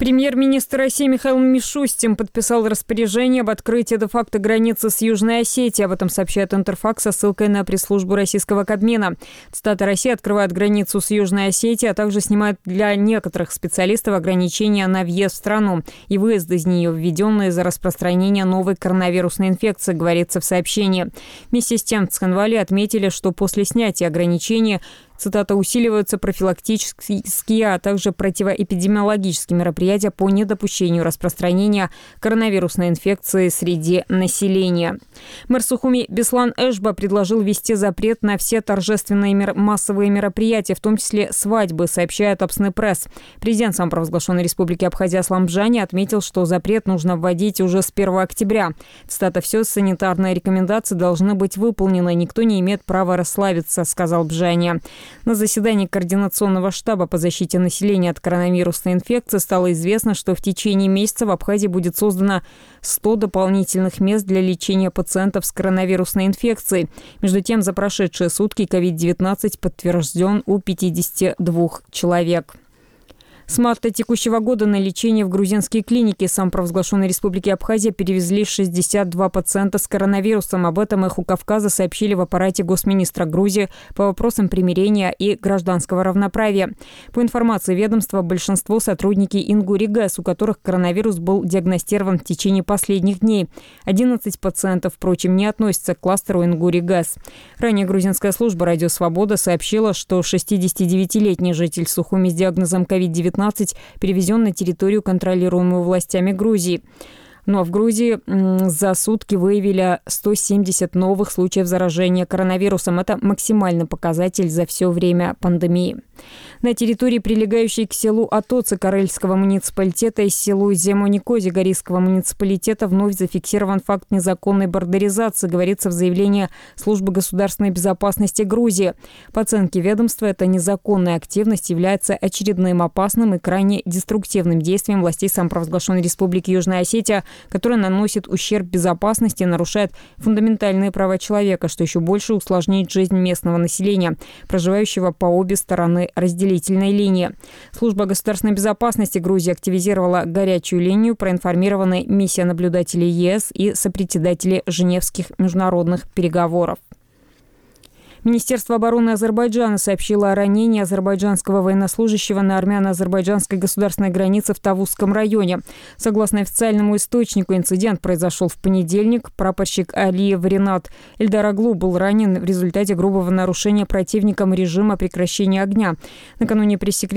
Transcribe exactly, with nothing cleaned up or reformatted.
Премьер-министр России Михаил Мишустин подписал распоряжение об открытии де-факто границы с Южной Осетией. Об этом сообщает Интерфакс со ссылкой на пресс-службу российского Кабмина. Цитата: «Россия открывает границу с Южной Осетией, а также снимает для некоторых специалистов ограничения на въезд в страну и выезд из нее, введенные из-за распространения новой коронавирусной инфекции», говорится в сообщении. Вместе с тем в Цхинвали отметили, что после снятия ограничений, цитата, «усиливаются профилактические, а также противоэпидемиологические мероприятия по недопущению распространения коронавирусной инфекции среди населения». Мэр Сухуми Беслан Эшба предложил ввести запрет на все торжественные мер- массовые мероприятия, в том числе свадьбы, сообщает Апсны Пресс. Президент самопровозглашенной республики Абхазия Аслан Бжани отметил, что запрет нужно вводить уже с первого октября. Цитата: «Все санитарные рекомендации должны быть выполнены. Никто не имеет права расслабиться», сказал Бжани. На заседании Координационного штаба по защите населения от коронавирусной инфекции стало известно, что в течение месяца в Абхазии будет создано сто дополнительных мест для лечения пациентов с коронавирусной инфекцией. Между тем, за прошедшие сутки ковид девятнадцать подтвержден у пятидесяти двух человек. С марта текущего года на лечение в грузинские клиники самопровозглашенной республики Абхазия перевезли шестьдесят два пациента с коронавирусом. Об этом «Эху Кавказа» сообщили в аппарате госминистра Грузии по вопросам примирения и гражданского равноправия. По информации ведомства, большинство сотрудники Ингури ГЭС, у которых коронавирус был диагностирован в течение последних дней. одиннадцать пациентов, впрочем, не относятся к кластеру Ингури ГЭС. Ранее грузинская служба «Радио Свобода» сообщила, что шестидесятидевятилетний житель Сухуми с диагнозом ковид девятнадцать перевезен на территорию, контролируемую властями Грузии. Ну а в Грузии за сутки выявили сто семьдесят новых случаев заражения коронавирусом. Это максимальный показатель за все время пандемии. На территории, прилегающей к селу Атоци Карельского муниципалитета и селу Земоникози Горийского муниципалитета, вновь зафиксирован факт незаконной бордеризации, говорится в заявлении Службы государственной безопасности Грузии. По оценке ведомства, эта незаконная активность является очередным опасным и крайне деструктивным действием властей самопровозглашенной республики Южная Осетия, которое наносит ущерб безопасности и нарушает фундаментальные права человека, что еще больше усложняет жизнь местного населения, проживающего по обе стороны разделительной линии. Служба государственной безопасности Грузии активизировала горячую линию, проинформированы миссия наблюдателей ЕС и сопредседатели Женевских международных переговоров. Министерство обороны Азербайджана сообщило о ранении азербайджанского военнослужащего на армяно-азербайджанской государственной границе в Тавузском районе. Согласно официальному источнику, инцидент произошел в понедельник. Прапорщик Алиев Ренат Эльдараглу был ранен в результате грубого нарушения противником режима прекращения огня. Накануне пресс-секретарь